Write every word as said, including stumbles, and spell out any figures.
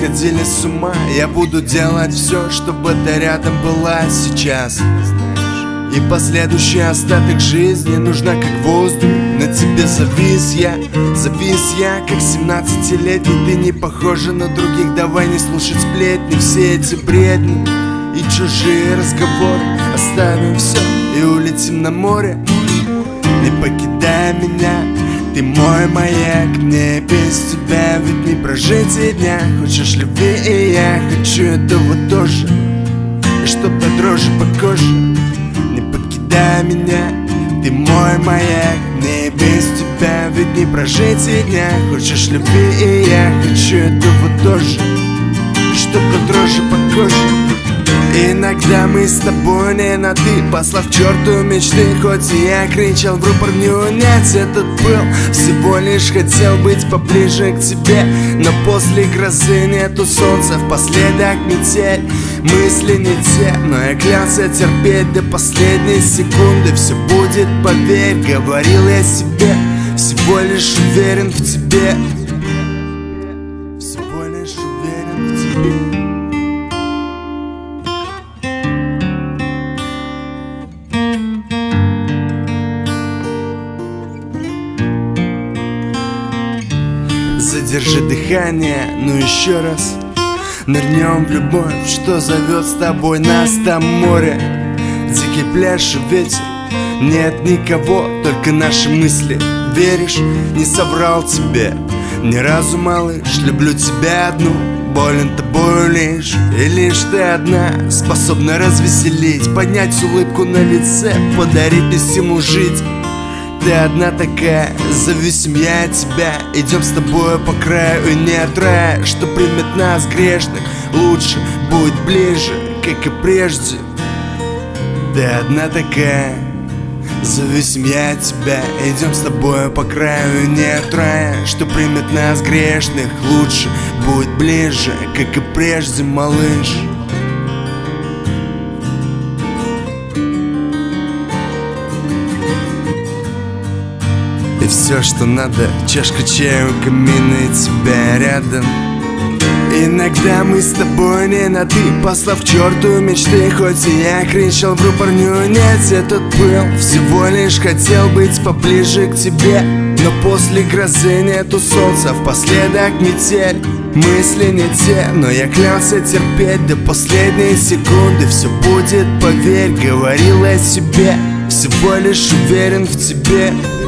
сходили с ума. Я буду делать все, чтобы ты рядом была сейчас. И последующий остаток жизни нужна как воздух. На тебе завис я, завис я, как семнадцатилетний. Ты не похожа на других, давай не слушать сплетни. Все эти бредни и чужие разговоры. Оставим все и улетим на море. Не покидай меня, ты мой маяк. Мне без тебя ведь не прожить и дня. Хочешь любви, и я хочу этого тоже. И чтоб до дрожи по коже. Не покидай меня, ты мой маяк. Мне без тебя ведь не прожить и дня. Хочешь любви, и я хочу этого тоже. И чтоб до дрожи по коже. Иногда мы с тобой не на ты, послав к черту мечты. Хоть и я кричал в рупор, не унять этот пыл. Всего лишь хотел быть поближе к тебе. Но после грозы нету солнца, впоследок метель. Мысли не те, но я клялся терпеть до последней секунды. Все будет, поверь, говорил я себе. Всего лишь уверен в тебе. Всего лишь уверен в тебе. Задержи дыхание, ну еще раз. Нырнем в любовь, что зовет с тобой нас. Там море, дикий пляж и ветер. Нет никого, только наши мысли. Веришь, не соврал тебе ни разу, малыш. Люблю тебя одну, болен тобою лишь. И лишь ты одна способна развеселить, поднять улыбку на лице, подарить мне силу жить. Ты одна такая, зависим я от тебя. Идем с тобою по краю и нет рая, что примет нас грешных. Лучше будет ближе, как и прежде. Ты одна такая, зависим я от тебя. Идем с тобою по краю и нет рая, что примет нас грешных. Лучше будет ближе, как и прежде, малыш. И все, что надо, чашка чая у камина и тебя рядом. Иногда мы с тобой не на ты, послав к черту мечты. Хоть и я кричал в рупор, не унять этот пыл. Всего лишь хотел быть поближе к тебе. Но после грозы нету солнца, впоследок метель. Мысли не те, но я клялся терпеть до последней секунды. Все будет, поверь, говорил я себе. Всего лишь уверен в тебе.